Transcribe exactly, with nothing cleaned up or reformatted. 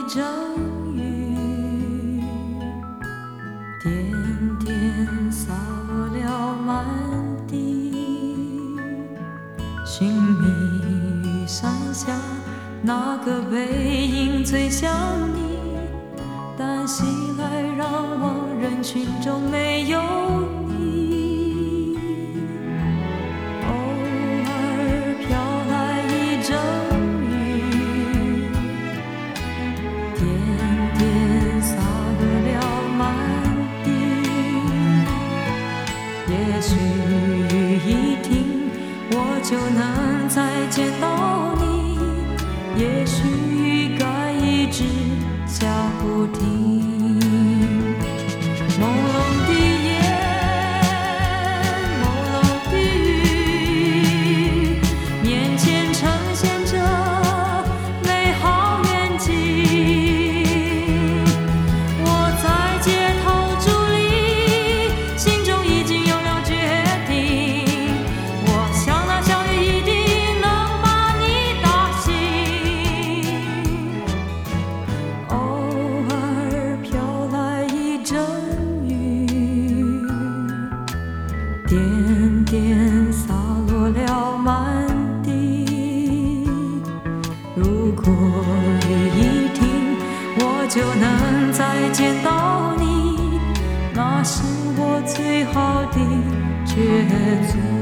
阵雨，点点洒落了满地。寻觅雨伞下那个背影最像你，但熙来攘往人群中没有你。偶尔飘来一阵雨，点点洒落了满地。也许雨一停，我就能再见到你，也许雨该一直下不停。朦胧的夜，朦胧的雨，面前呈现着美好远景。我在街头伫立，心中已经有了决定，我想那小雨一定能把你打醒。偶尔飘来一阵雨，点点洒落了满地。如果雨一停，我就能再见到你，那是我最好的绝阻。